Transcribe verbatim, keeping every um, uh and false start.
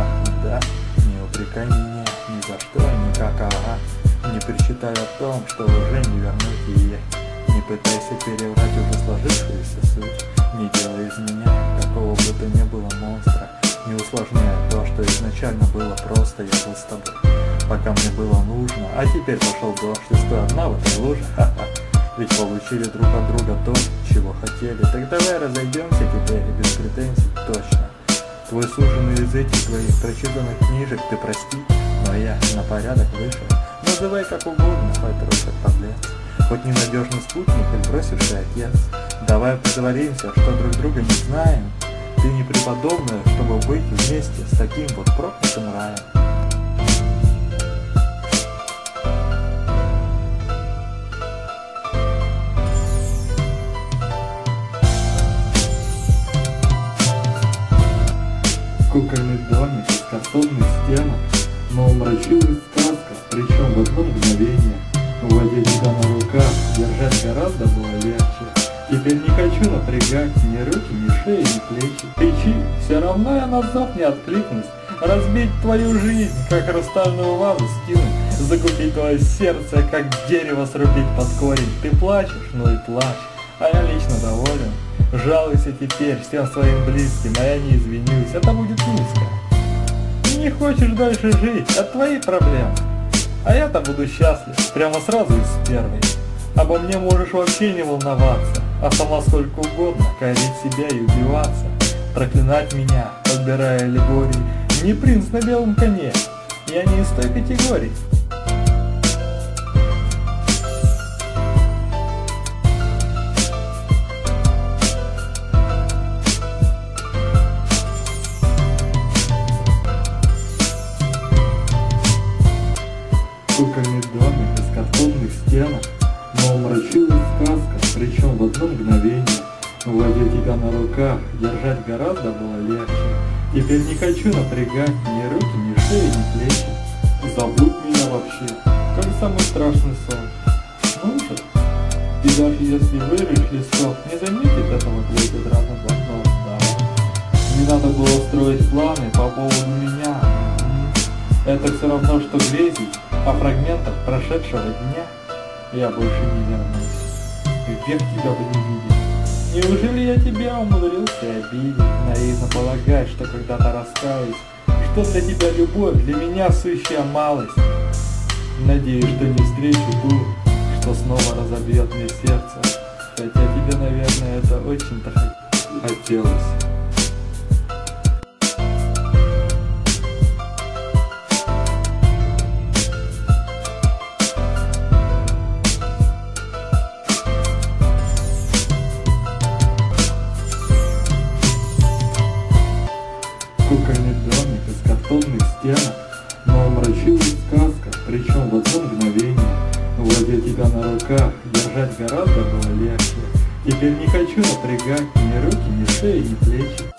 да, не упрекай меня ни за что, никак, ага. Не причитай о том, что уже не вернуть ее. Не пытайся переврать уже сложившуюся суть. Не делай из меня какого бы то ни было монстра. Не усложняя то, что изначально было просто. Я был с тобой, пока мне было нужно. А теперь пошел дождь, и стой одна в этой луже. Ха-ха. Ведь получили друг от друга то, чего хотели. Так давай разойдемся теперь без претензий, точно. Твой суженый из этих твоих прочитанных книжек ты прости, но я на порядок выше. Называй как угодно, хоть рот подлец. Хоть ненадежный спутник или бросивший отец. Давай притворимся, что друг друга не знаем. Ты не преподобная, чтобы быть вместе с таким вот проклятым раем. Кукольный домик из картонных стенок, но умрачилась сказка, причем в одно мгновение. Уводя тебя на руках, держать гораздо было легче. Теперь не хочу напрягать ни руки, ни шеи, ни плечи. Кричи, все равно я на зов не откликнусь. Разбить твою жизнь, как хрустальную вазу скинуть. Закупить твое сердце, как дерево срубить под корень. Ты плачешь, ну и плачь, а я лично доволен. Жалуйся теперь всем своим близким, а я не извинюсь, это будет низко. Не хочешь дальше жить, это твои проблемы. А я-то буду счастлив, прямо сразу из первой. Обо мне можешь вообще не волноваться, а сама сколько угодно корить себя и убиваться. Проклинать меня, подбирая аллегории. Не принц на белом коне, я не из той категории. Кукольный домик из картонных стенок, но умрачилась сказка, причем в одно мгновение. Уводя тебя на руках, держать гораздо было легче. Теперь не хочу напрягать ни руки, ни шеи, ни плечи. Забудь меня вообще, как самый страшный сон. Ну же, и даже если вырежь листок, не заметит этого твой тетрадный блокнот. Да. Не надо было строить планы по поводу меня. Это все равно, что грезить о фрагментах прошедшего дня. Я больше не вернусь, и век тебя бы не видеть. Неужели я тебя умудрился обидеть, наивно полагать, что когда-то раскаюсь, что для тебя любовь, для меня сущая малость. Надеюсь, что не встречу ту, что снова разобьет мне сердце, хотя тебе, наверное, это очень-то хотелось. Кукольный домик из картонных стенок, но умрачилась сказка, причем в одно мгновение. Уводя тебя на руках, держать гораздо было легче. Теперь не хочу напрягать ни руки, ни шеи, ни плечи.